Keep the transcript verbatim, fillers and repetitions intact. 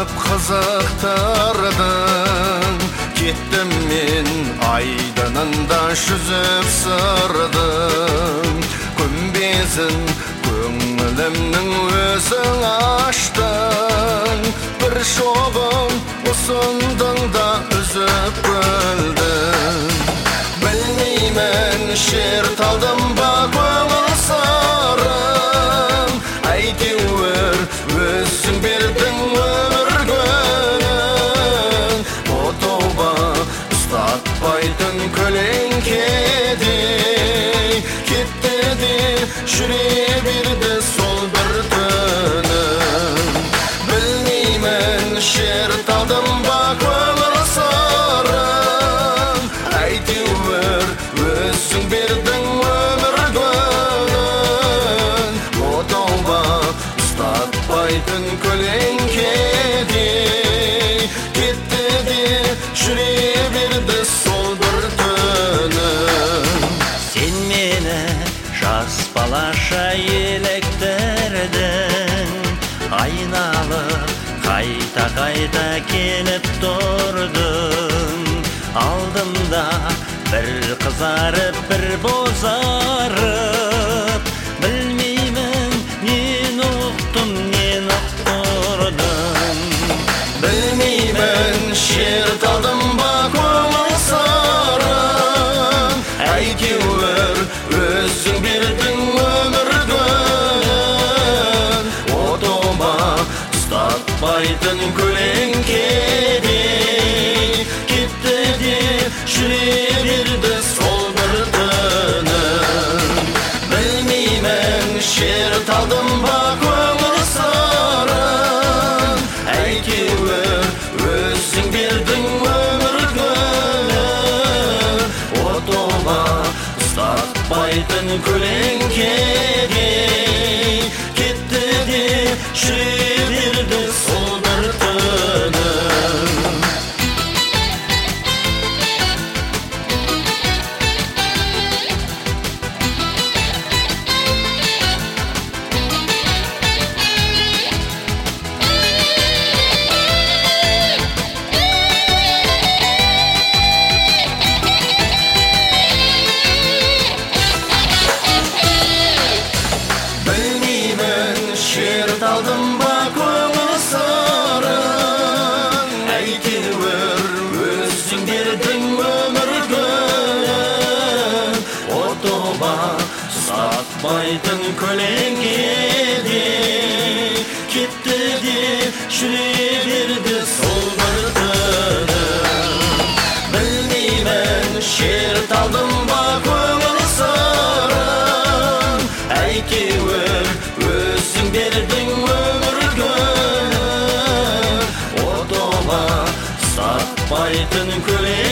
көп қызықтырдың. Кеттім мен айдынында жүзіп сырдың. Күмбезін көңілімнің өзің аштың. Бір шоғын ұсындың да үзіп көлдің. Білмеймін шер талдым ба көңіл сырын. Әйтеуір өзің бердің өмір гүлін. О тауба ұстатпайтын көлеңкедей, кетті де жүре берді сол бір түнім. Білмеймін шер талдым ба көңіл сырын. Әйтеуір өзің бердің өмір гүлін. О тауба ұстатпайтын көлеңкедей, кетті де жүре берді сол бір түнім. Сен мені жас балаша еліктірдің, айналып қайта-қайта келіп тұрдың. Алдымда бір қызарып, бір бозарып, білмеймін нені ұқтым, нені ұқтырдым. Білмеймін шер талдым ба көңіл сырын. Әйтеуір өзің бердің өмір гүлін. О тауба ұстатпайтын көлеңкедей, кетті де жүре берді сол бір түнім. Білмеймін шер талдым ба көңіл сырын. Әйтеуір өзің бердің өмір гүлін. О тауба ұстатпайтын көлеңкедей, кетті де жүре берді сол бір түнім. Білмеймін шер талдым ба көңіл сырын. Әйтеуір өзің бердің өмір гүлін. О тауба ұстатпайтын көлеңкедей, кетті де жүре берді сол бір түнім. Білмеймін шер талдым ба көңіл сырын. Әйтеуір өзің бердің өмір гүлін. О тауба ұстатпайтын көлеңкедей,